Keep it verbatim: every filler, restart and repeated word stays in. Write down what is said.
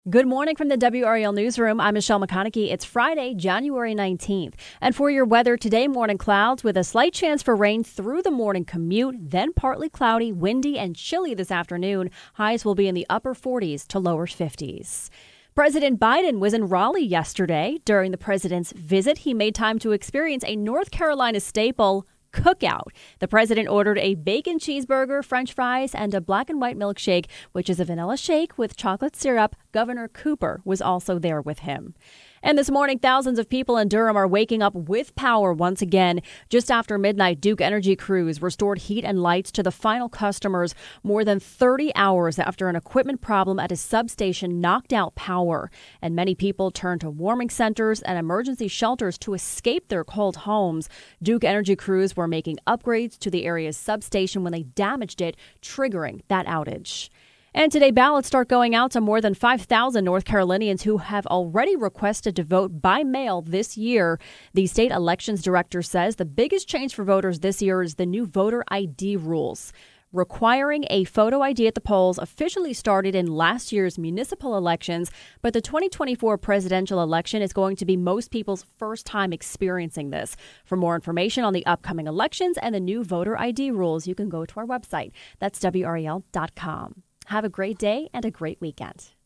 Good morning from the W R A L Newsroom. I'm Michelle McConaughey. It's Friday, January nineteenth. And for your weather today, morning clouds with a slight chance for rain through the morning commute, then partly cloudy, windy, and chilly this afternoon. Highs will be in the upper forties to lower fifties. President Biden was in Raleigh yesterday. During the president's visit, he made time to experience a North Carolina staple, cookout. The president ordered a bacon cheeseburger, french fries, and a black and white milkshake, which is a vanilla shake with chocolate syrup. Governor Cooper was also there with him. And this morning, thousands of people in Durham are waking up with power once again. Just after midnight, Duke Energy crews restored heat and lights to the final customers more than thirty hours after an equipment problem at a substation knocked out power. And many people turned to warming centers and emergency shelters to escape their cold homes. Duke Energy crews were making upgrades to the area's substation when they damaged it, triggering that outage. And today, ballots start going out to more than five thousand North Carolinians who have already requested to vote by mail this year. The state elections director says the biggest change for voters this year is the new voter I D rules. Requiring a photo I D at the polls officially started in last year's municipal elections, but the twenty twenty-four presidential election is going to be most people's first time experiencing this. For more information on the upcoming elections and the new voter I D rules, you can go to our website. That's W R A L dot com. Have a great day and a great weekend.